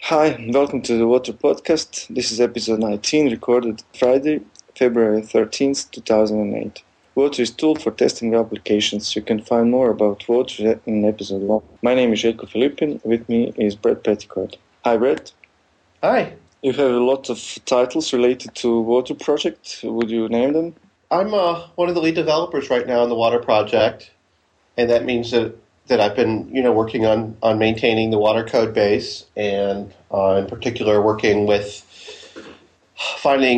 Hi, and welcome to the Water Podcast. This is episode 19, recorded Friday, February 13th, 2008. Water is tool for testing applications. You can find more about water in episode 1. My name is Željko Filipin. With me is Brett Petticoat. Hi, Brett. Hi. You have a lot of titles related to Water project. Would you name them? I'm one of the lead developers right now on the Water project, and that means that I've been, working on maintaining the Water code base, and in particular working with finding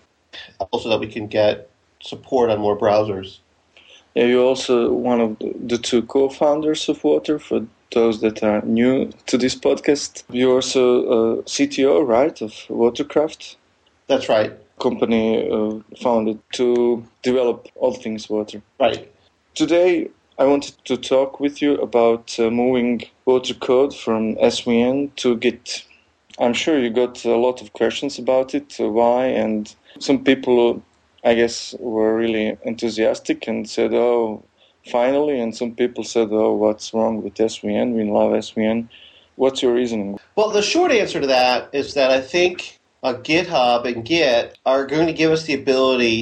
so that we can get support on more browsers. Yeah, you're also one of the two co-founders of Water. For those that are new to this podcast, you're also CTO, right, of Watercraft? That's right. Company founded to develop all things water. Right. Today, I wanted to talk with you about moving Water code from SVN to Git. I'm sure you got a lot of questions about it, why, and some people, I guess, were really enthusiastic and said, oh, finally, and some people said, oh, what's wrong with SVN? We love SVN. What's your reasoning? Well, the short answer to that is that I think GitHub and Git are going to give us the ability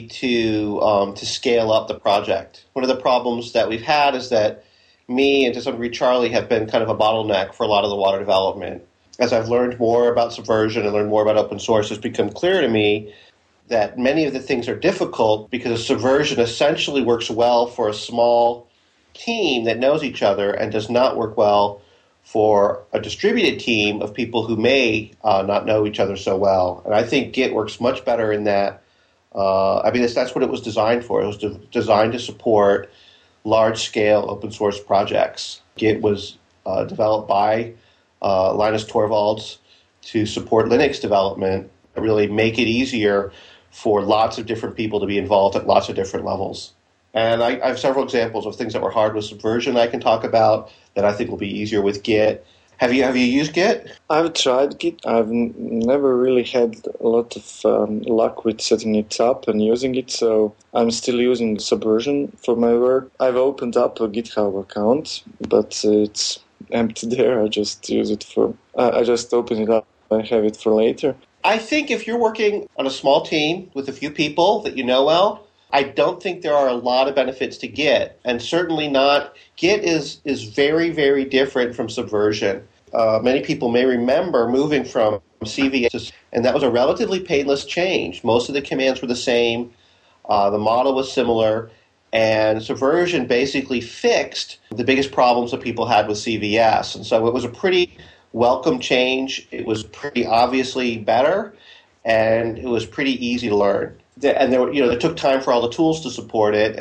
to scale up the project. One of the problems that we've had is that me and to some degree Charlie have been kind of a bottleneck for a lot of the Water development. As I've learned more about Subversion and learned more about open source, it's become clear to me that many of the things are difficult because Subversion essentially works well for a small team that knows each other and does not work well for a distributed team of people who may not know each other so well. And I think Git works much better in that. That's what it was designed for. It was designed to support large-scale open source projects. Git was developed by Linus Torvalds to support Linux development, really make it easier for lots of different people to be involved at lots of different levels. And I have several examples of things that were hard with Subversion I can talk about that I think will be easier with Git. Have you used Git? I've tried Git. I've never really had a lot of luck with setting it up and using it, so I'm still using Subversion for my work. I've opened up a GitHub account, but it's empty there. I just use it I just open it up. I have it for later. I think if you're working on a small team with a few people that you know well, I don't think there are a lot of benefits to Git, and certainly not. Git is very, very different from Subversion. Many people may remember moving from CVS, and that was a relatively painless change. Most of the commands were the same. The model was similar, and Subversion basically fixed the biggest problems that people had with CVS. And so it was a pretty welcome change. It was pretty obviously better, and it was pretty easy to learn. And it took time for all the tools to support it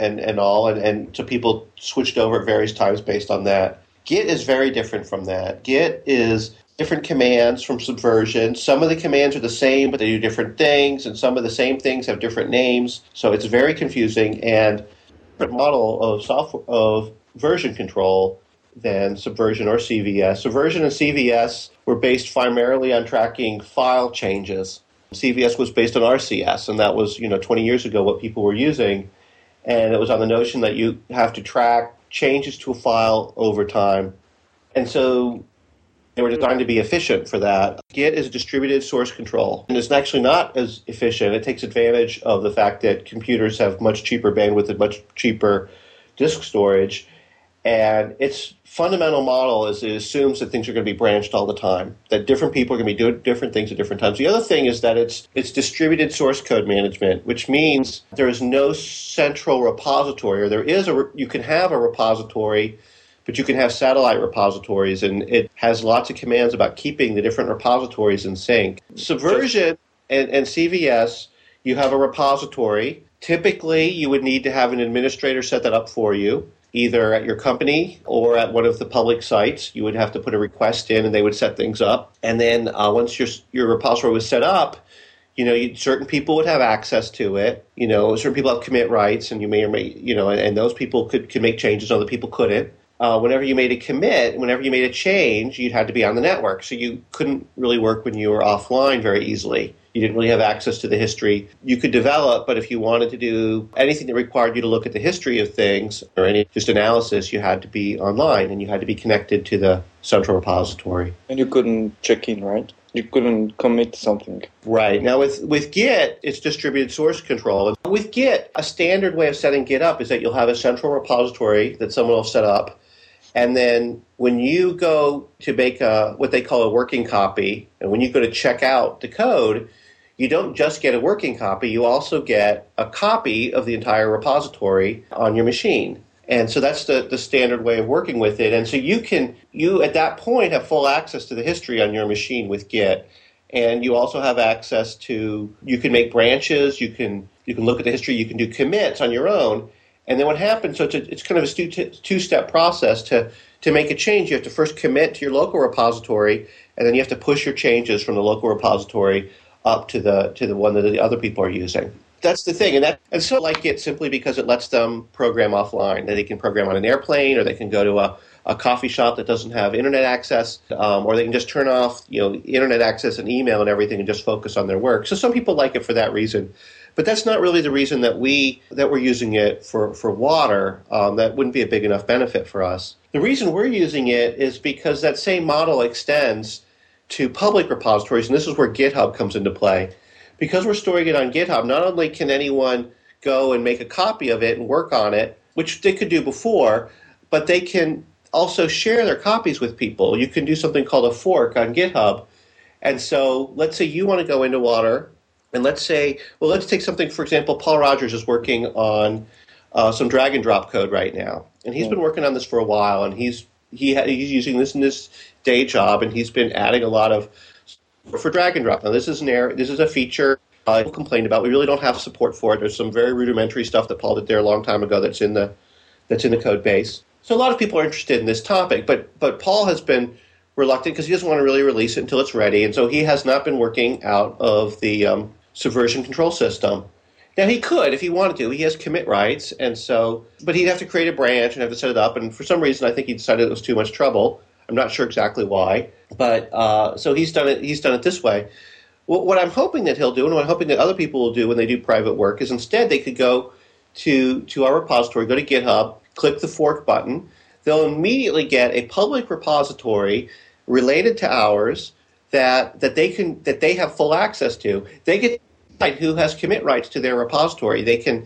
and so people switched over at various times based on that. Git is very different from that. Git is different commands from Subversion. Some of the commands are the same, but they do different things, and some of the same things have different names. So it's very confusing and a model of version control than Subversion or CVS. Subversion and CVS were based primarily on tracking file changes. CVS was based on RCS, and that was 20 years ago what people were using, and it was on the notion that you have to track changes to a file over time, and so they were designed to be efficient for that. Git is distributed source control, and it's actually not as efficient. It takes advantage of the fact that computers have much cheaper bandwidth and much cheaper disk storage. And its fundamental model is it assumes that things are going to be branched all the time, that different people are going to be doing different things at different times. The other thing is that it's distributed source code management, which means there is no central repository, or you can have a repository, but you can have satellite repositories, and it has lots of commands about keeping the different repositories in sync. Subversion and CVS, you have a repository. Typically, you would need to have an administrator set that up for you, either at your company or at one of the public sites. You would have to put a request in, and they would set things up. And then once your repository was set up, certain people would have access to it. Certain people have commit rights, and you may or may, and those people could make changes, other people couldn't. Whenever you made a commit, whenever you made a change, you'd have to be on the network. So you couldn't really work when you were offline very easily. You didn't really have access to the history. You could develop, but if you wanted to do anything that required you to look at the history of things or any just analysis, you had to be online and you had to be connected to the central repository. And you couldn't check in, right? you couldn't commit something. Right. Now with Git, it's distributed source control. With Git, a standard way of setting Git up is that you'll have a central repository that someone will set up. And then when you go to make what they call a working copy, and when you go to check out the code, you don't just get a working copy, you also get a copy of the entire repository on your machine. And so that's the standard way of working with it. And so you at that point have full access to the history on your machine with Git. And you also have access to, you can make branches, you can look at the history, you can do commits on your own. And then what happens, so it's kind of a two-step process. To make a change, you have to first commit to your local repository, and then you have to push your changes from the local repository up to the one that the other people are using. That's the thing, and so I like it simply because it lets them program offline. That they can program on an airplane, or they can go to a coffee shop that doesn't have internet access, or they can just turn off internet access and email and everything and just focus on their work. So some people like it for that reason. But that's not really the reason that we're using it for water. That wouldn't be a big enough benefit for us. The reason we're using it is because that same model extends to public repositories, and this is where GitHub comes into play. Because we're storing it on GitHub, not only can anyone go and make a copy of it and work on it, which they could do before, but they can also share their copies with people. You can do something called a fork on GitHub. And so let's say you want to go into water. And let's take something, for example, Paul Rogers is working on some drag and drop code right now. And he's been working on this for a while, and he's using this in his day job, and he's been adding a lot of for drag and drop. Now, this is a feature people complained about. We really don't have support for it. There's some very rudimentary stuff that Paul did there a long time ago that's in the code base. So a lot of people are interested in this topic, but Paul has been reluctant because he doesn't want to really release it until it's ready, and so he has not been working out of the Subversion control system. Now he could if he wanted to. He has commit rights, and so, but he'd have to create a branch and have to set it up. And for some reason, I think he decided it was too much trouble. I'm not sure exactly why, but so he's done it. He's done it this way. What I'm hoping that he'll do, and what I'm hoping that other people will do when they do private work, is instead they could go to our repository, go to GitHub, click the fork button. They'll immediately get a public repository related to ours that they have full access to. They get to decide who has commit rights to their repository. They can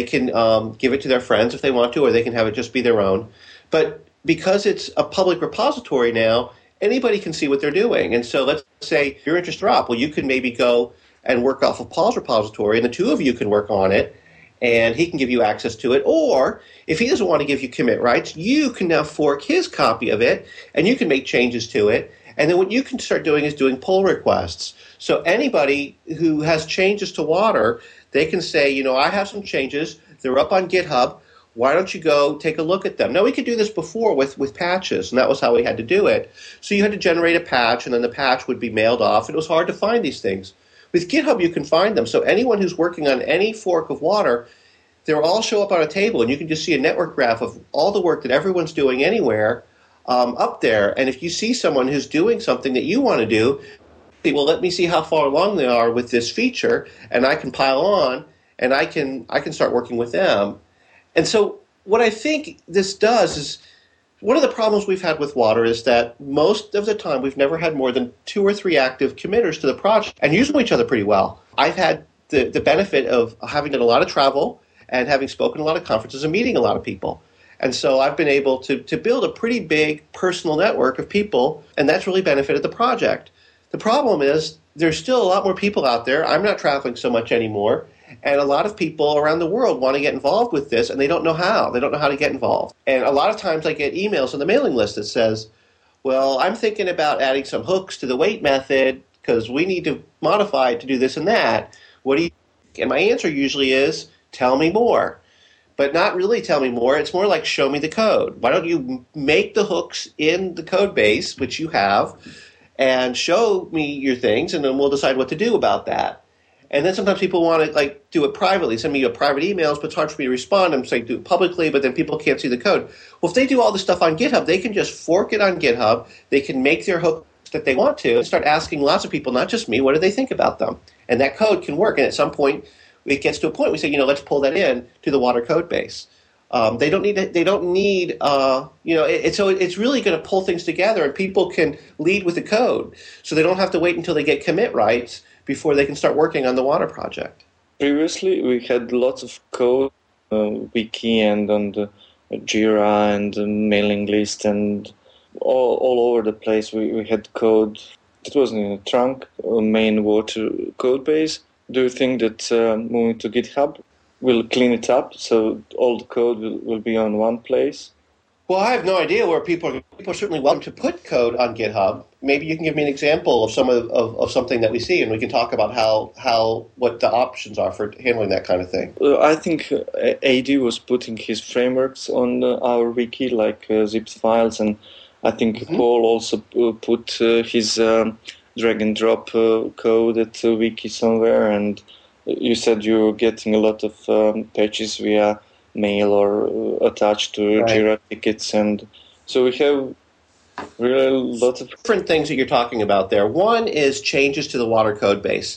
give it to their friends if they want to, or they can have it just be their own. But because it's a public repository now, anybody can see what they're doing. And so let's say you're interested in drop. Well, you can maybe go and work off of Paul's repository, and the two of you can work on it, and he can give you access to it. Or if he doesn't want to give you commit rights, you can now fork his copy of it, and you can make changes to it. And then what you can start doing is doing pull requests. So anybody who has changes to water, they can say, I have some changes. They're up on GitHub. Why don't you go take a look at them? Now, we could do this before with patches, and that was how we had to do it. So you had to generate a patch, and then the patch would be mailed off. It was hard to find these things. With GitHub, you can find them. So anyone who's working on any fork of water, they'll all show up on a table, and you can just see a network graph of all the work that everyone's doing anywhere up there. And if you see someone who's doing something that you want to do, well, let me see how far along they are with this feature, and I can pile on, and I can start working with them. And so what I think this does is, one of the problems we've had with water is that most of the time we've never had more than 2 or 3 active committers to the project and use each other pretty well. I've had the benefit of having done a lot of travel and having spoken at a lot of conferences and meeting a lot of people. And so I've been able to build a pretty big personal network of people, and that's really benefited the project. The problem is there's still a lot more people out there. I'm not traveling so much anymore. And a lot of people around the world want to get involved with this, and they don't know how. They don't know how to get involved. And a lot of times I get emails on the mailing list that says, well, I'm thinking about adding some hooks to the wait method because we need to modify it to do this and that. What do you think? And my answer usually is, tell me more. But not really tell me more. It's more like show me the code. Why don't you make the hooks in the code base, which you have, and show me your things, and then we'll decide what to do about that. And then sometimes people want to do it privately, send me private emails, but it's hard for me to respond. I'm saying do it publicly, but then people can't see the code. Well, if they do all this stuff on GitHub, they can just fork it on GitHub. They can make their hooks that they want to and start asking lots of people, not just me, what do they think about them? And that code can work. And at some point, it gets to a point we say, let's pull that in to the water code base. They don't need. They don't need. So it's really going to pull things together, and people can lead with the code, so they don't have to wait until they get commit rights before they can start working on the water project. Previously, we had lots of code, wiki and on the Jira and the mailing list and all over the place. We had code that was in a trunk, a main water code base. Do you think that moving to GitHub will clean it up so all the code will be on one place? Well, I have no idea where people are certainly welcome to put code on GitHub. Maybe you can give me an example of some of something that we see, and we can talk about what the options are for handling that kind of thing. I think AD was putting his frameworks on our wiki, like zipped files, and I think Paul also put his drag and drop code at the wiki somewhere, and you said you're getting a lot of patches via mail or attached to Jira tickets, and so we have really a lot of different things that you're talking about there. One is changes to the water code base.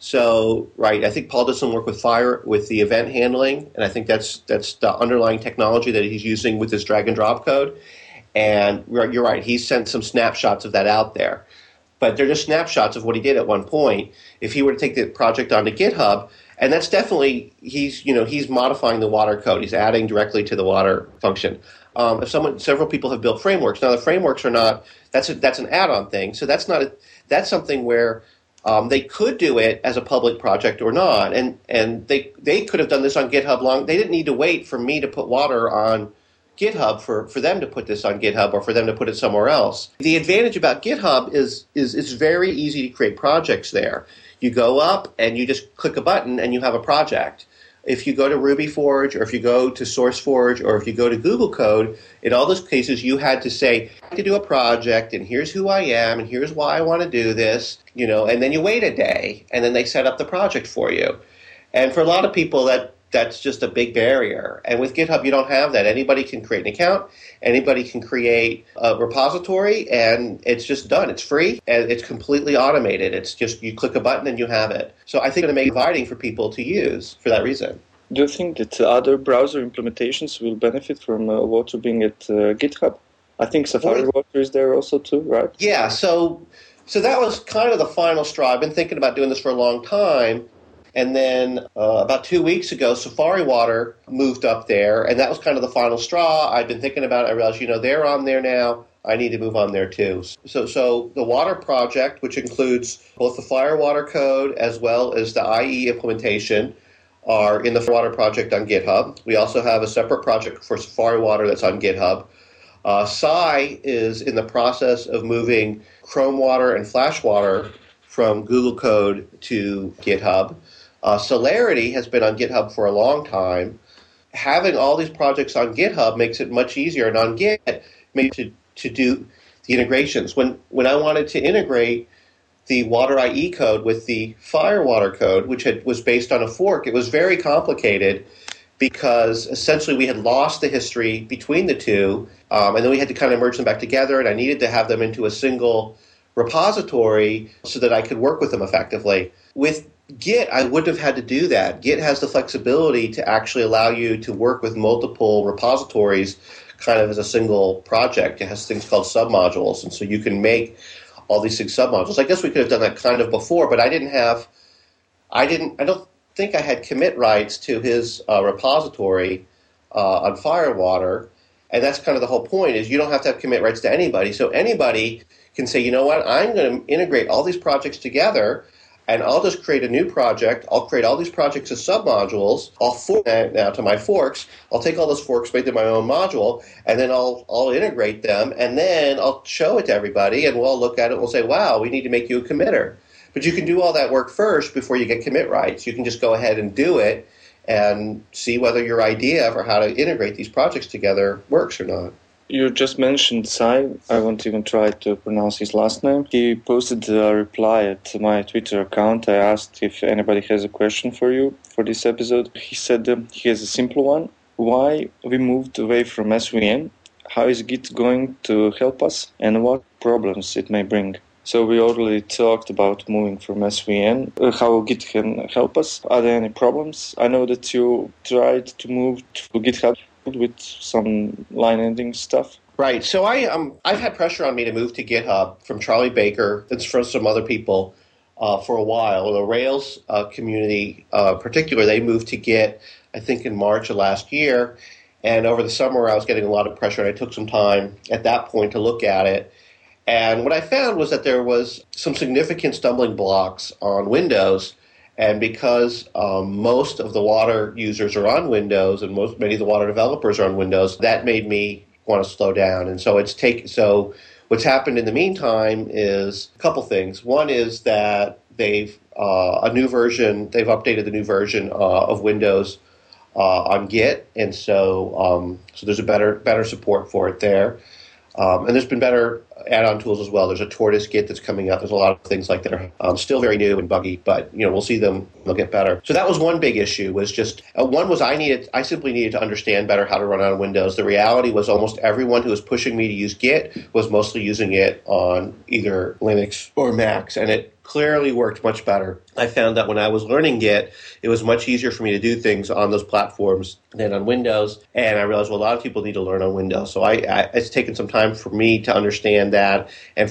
So, I think Paul does some work with the event handling, and I think that's the underlying technology that he's using with his drag and drop code. And you're right, he sent some snapshots of that out there. But they're just snapshots of what he did at one point. If he were to take the project onto GitHub, and that's definitely, he's modifying the water code. He's adding directly to the water function. Several people have built frameworks. Now the frameworks are not, that's an add-on thing. So that's something where they could do it as a public project or not. And they could have done this on GitHub they didn't need to wait for me to put water on GitHub for them to put this on GitHub or for them to put it somewhere else. The advantage about GitHub is it's very easy to create projects there. You go up and you just click a button and you have a project. If you go to RubyForge or if you go to SourceForge or if you go to Google Code, in all those cases you had to say, I have to do a project and here's who I am and here's why I want to do this, and then you wait a day and then they set up the project for you. And for a lot of people that's just a big barrier. And with GitHub, you don't have that. Anybody can create an account. Anybody can create a repository, and it's just done. It's free, and it's completely automated. It's just you click a button and you have it. So I think it's going to make it inviting for people to use for that reason. Do you think that other browser implementations will benefit from Water being at GitHub? I think Safari Water is there also too, right? Yeah, so that was kind of the final straw. I've been thinking about doing this for a long time. And then about 2 weeks ago, Safari Water moved up there, and that was kind of the final straw. I've been thinking about it. I realized, they're on there now. I need to move on there too. So the water project, which includes both the Firewater code as well as the IE implementation, are in the Water project on GitHub. We also have a separate project for Safari Water that's on GitHub. Sai is in the process of moving Chrome Water and Flash Water from Google Code to GitHub. Celerity has been on GitHub for a long time. Having all these projects on GitHub makes it much easier, and on Git, maybe to do the integrations. When I wanted to integrate the Water IE code with the Firewater code, which was based on a fork, it was very complicated because essentially we had lost the history between the two, and then we had to kind of merge them back together, and I needed to have them into a single repository so that I could work with them effectively. With Git, I wouldn't have had to do that. Git has the flexibility to actually allow you to work with multiple repositories kind of as a single project. It has things called submodules, and so you can make all these things submodules. I guess we could have done that kind of before, but I don't think I had commit rights to his repository on Firewater, and that's kind of the whole point, is you don't have to have commit rights to anybody. So anybody can say, you know what, I'm going to integrate all these projects together, and I'll just create a new project. I'll create all these projects as submodules. I'll fork that now to my forks. I'll take all those forks, make them my own module, and then I'll integrate them, and then I'll show it to everybody, and we'll all look at it and we'll say, wow, we need to make you a committer. But you can do all that work first before you get commit rights. You can just go ahead and do it and see whether your idea for how to integrate these projects together works or not. You just mentioned Sai. I won't even try to pronounce his last name. He posted a reply at my Twitter account. I asked if anybody has a question for you for this episode. He said he has a simple one. Why we moved away from SVN? How is Git going to help us? And what problems it may bring? So we already talked about moving from SVN, how Git can help us. Are there any problems? I know that you tried to move to GitHub. with some line ending stuff? Right. So I've had pressure on me to move to GitHub from Charlie Baker and from some other people for a while. The Rails community, particular, they moved to Git, I think, in March of last year. And over the summer, I was getting a lot of pressure, and I took some time at that point to look at it. And what I found was that there was some significant stumbling blocks on Windows. And because most of the Water users are on Windows and many of the Water developers are on Windows, that made me want to slow down. And so so what's happened in the meantime is a couple things. One is that they've updated the new version of Windows on Git, and so there's a better support for it there. And there's been better add-on tools as well. There's a Tortoise Git that's coming up. There's a lot of things like that are still very new and buggy, but we'll see them. They'll get better. So that was one big issue. Was just one was I simply needed to understand better how to run on Windows. The reality was almost everyone who was pushing me to use Git was mostly using it on either Linux or Macs, and it clearly worked much better. I found that when I was learning Git, it was much easier for me to do things on those platforms than on Windows. And I realized, well, a lot of people need to learn on Windows. So it's taken some time for me to understand that, and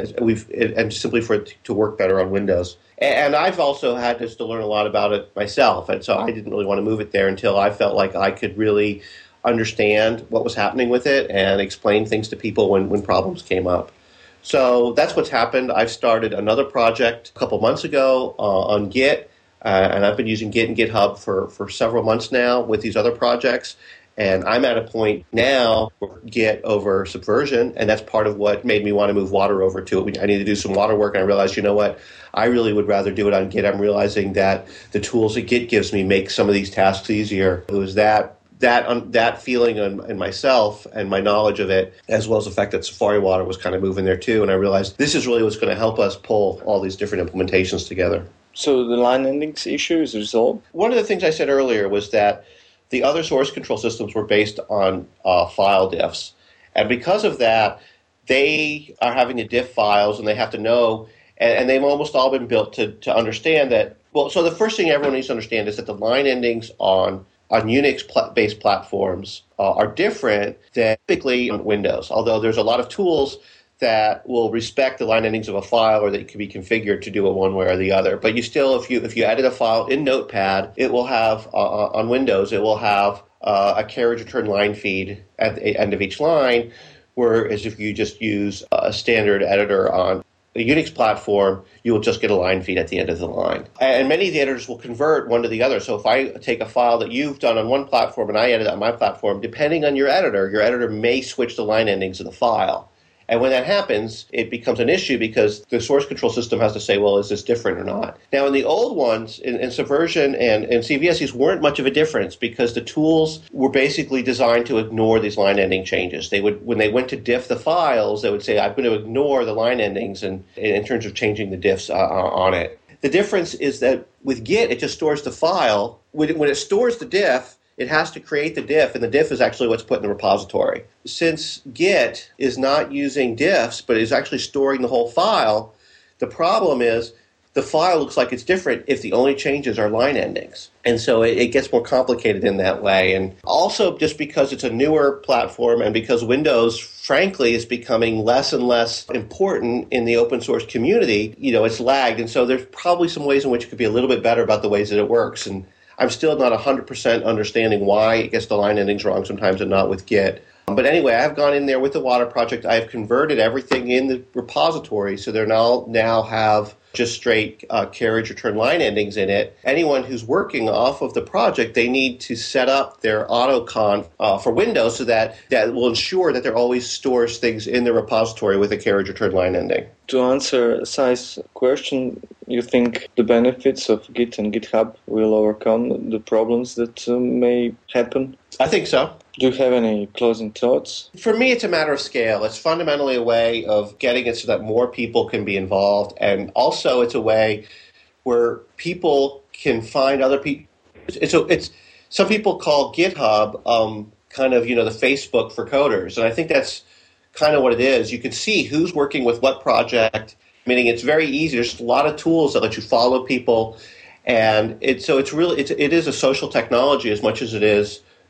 simply for it to work better on Windows. And I've also had to learn a lot about it myself. And so I didn't really want to move it there until I felt like I could really understand what was happening with it and explain things to people when problems came up. So that's what's happened. I've started another project a couple months ago on Git, and I've been using Git and GitHub for several months now with these other projects. And I'm at a point now where Git over Subversion, and that's part of what made me want to move Water over to it. I need to do some Water work, and I realized, you know what, I really would rather do it on Git. I'm realizing that the tools that Git gives me make some of these tasks easier. It was that feeling in myself and my knowledge of it, as well as the fact that Safari Water was kind of moving there too. And I realized this is really what's going to help us pull all these different implementations together. So the line endings issue is resolved? One of the things I said earlier was that the other source control systems were based on file diffs. And because of that, they are having to diff files, and they have to know, and they've almost all been built to understand that. Well, so the first thing everyone needs to understand is that the line endings on Unix-based platforms are different than typically on Windows, although there's a lot of tools that will respect the line endings of a file, or that can be configured to do it one way or the other. But you still, if you edit a file in Notepad, it will have, on Windows, it will have a carriage return line feed at the end of each line, whereas if you just use a standard editor on a Unix platform, you will just get a line feed at the end of the line. And many of the editors will convert one to the other. So if I take a file that you've done on one platform and I edit it on my platform, depending on your editor may switch the line endings of the file. And when that happens, it becomes an issue because the source control system has to say, well, is this different or not? Now, in the old ones, in Subversion and CVS, these weren't much of a difference because the tools were basically designed to ignore these line ending changes. They would, when they went to diff the files, they would say, I'm going to ignore the line endings in terms of changing the diffs on it. The difference is that with Git, it just stores the file. When it stores the diff, it has to create the diff, and the diff is actually what's put in the repository. Since Git is not using diffs, but is actually storing the whole file, the problem is the file looks like it's different if the only changes are line endings. And so it gets more complicated in that way. And also just because it's a newer platform and because Windows, frankly, is becoming less and less important in the open source community, it's lagged. And so there's probably some ways in which it could be a little bit better about the ways that it works. And I'm still not 100% understanding why it gets the line endings wrong sometimes and not with Git. But anyway, I've gone in there with the Water project. I have converted everything in the repository, so they now have just straight carriage return line endings in it. Anyone who's working off of the project, they need to set up their autoconf for Windows so that will ensure that there always stores things in the repository with a carriage return line ending. To answer Sai's question, you think the benefits of Git and GitHub will overcome the problems that may happen? I think so. Do you have any closing thoughts? For me, it's a matter of scale. It's fundamentally a way of getting it so that more people can be involved. And also it's a way where people can find other people. It's some people call GitHub kind of, the Facebook for coders. And I think that's kind of what it is. You can see who's working with what project, meaning it's very easy. There's a lot of tools that let you follow people. And it is a social technology as much as it is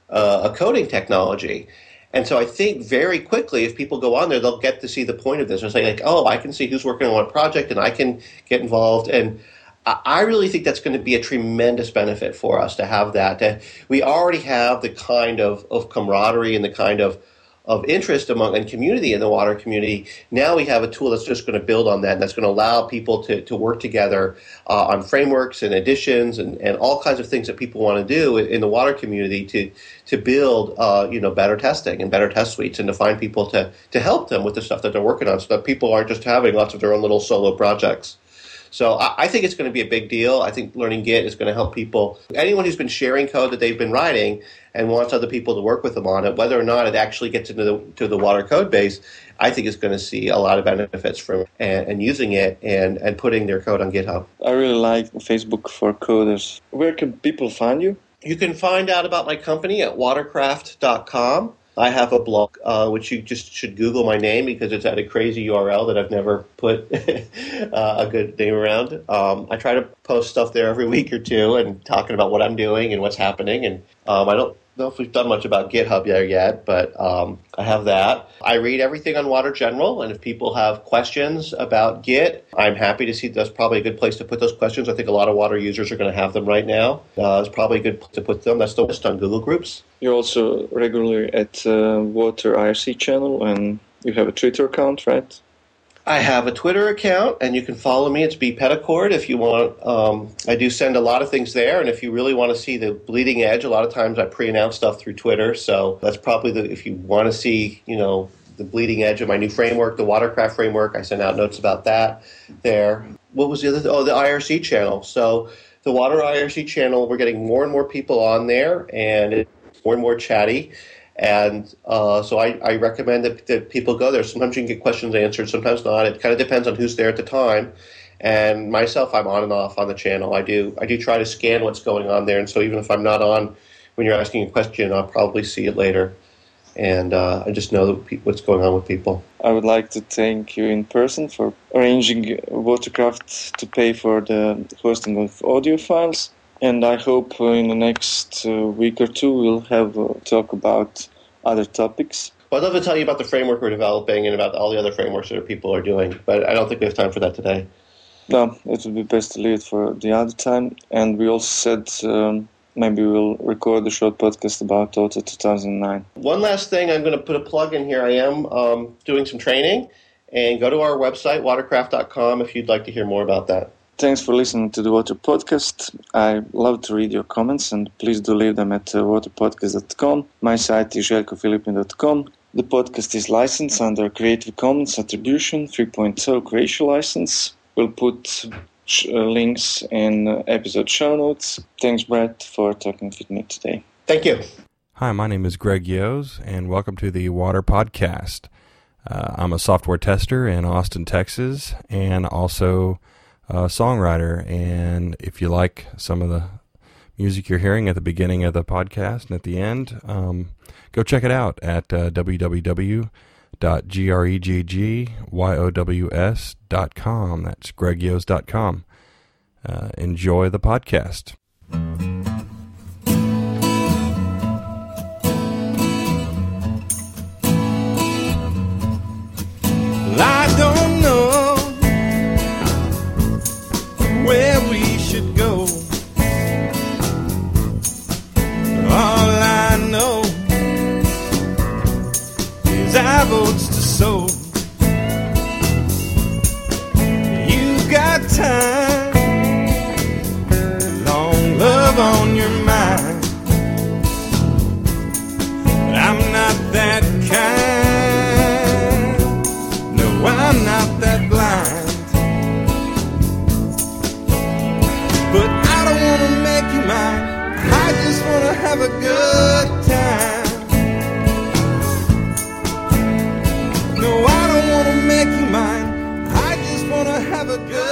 a coding technology. And so I think very quickly, if people go on there, they'll get to see the point of this. They'll say, like, oh, I can see who's working on what project, and I can get involved. And I really think that's going to be a tremendous benefit for us to have that. We already have the kind of camaraderie and the kind of interest among and community in the water community. Now we have a tool that's just going to build on that, and that's going to allow people to work together on frameworks and additions and all kinds of things that people want to do in the water community to build better testing and better test suites, and to find people to help them with the stuff that they're working on, so that people aren't just having lots of their own little solo projects. So I think it's going to be a big deal. I think learning Git is going to help people. Anyone who's been sharing code that they've been writing and wants other people to work with them on it, whether or not it actually gets into the water code base, I think is going to see a lot of benefits from and using it and putting their code on GitHub. I really like Facebook for Coders. Where can people find you? You can find out about my company at watercraft.com. I have a blog, which you just should Google my name, because it's at a crazy URL that I've never put a good name around. I try to post stuff there every week or two and talking about what I'm doing and what's happening. And I don't know if we've done much about GitHub there yet, but I have that. I read everything on Water General, and if people have questions about Git, I'm happy to see. That's probably a good place to put those questions. I think a lot of water users are going to have them right now. It's probably a good place to put them. That's the list on Google Groups. You're also regularly at Water IRC channel, and you have a Twitter account, right? I have a Twitter account, and you can follow me. It's B. Petticord if you want. I do send a lot of things there, and if you really want to see the bleeding edge, a lot of times I pre-announce stuff through Twitter. So that's probably if you want to see, the bleeding edge of my new framework, the Watercraft framework, I send out notes about that there. What was the other? The IRC channel. So the Water IRC channel, we're getting more and more people on there, and it's more and more chatty. And so I recommend that people go there. Sometimes you can get questions answered, sometimes not. It kind of depends on who's there at the time. And myself, I'm on and off on the channel. I do try to scan what's going on there. And so even if I'm not on when you're asking a question, I'll probably see it later. And I just know what's going on with people. I would like to thank you in person for arranging Watercraft to pay for the hosting of audio files. And I hope in the next week or two we'll have a talk about other topics. Well, I'd love to tell you about the framework we're developing and about all the other frameworks that people are doing, but I don't think we have time for that today. No, it would be best to leave it for the other time. And we also said maybe we'll record a short podcast about Auto 2009. One last thing, I'm going to put a plug in here. I am doing some training, and go to our website, watercraft.com, if you'd like to hear more about that. Thanks for listening to the Water Podcast. I love to read your comments, and please do leave them at waterpodcast.com. My site is željkofilipin.com. The podcast is licensed under Creative Commons Attribution 3.0 Creation License. We'll put links in episode show notes. Thanks, Brett, for talking with me today. Thank you. Hi, my name is Greg Yoes, and welcome to the Water Podcast. I'm a software tester in Austin, Texas, and also songwriter. And if you like some of the music you're hearing at the beginning of the podcast and at the end, go check it out at www.greggyows.com. That's greggyows.com. Enjoy the podcast. I don't know where we should go. All I know is I've oats to sow. You got time, long love on your mind. But I'm not that kind. No, I'm not that blind. But I don't want to make you mine. I just want to have a good time. No, I don't want to make you mine. I just want to have a good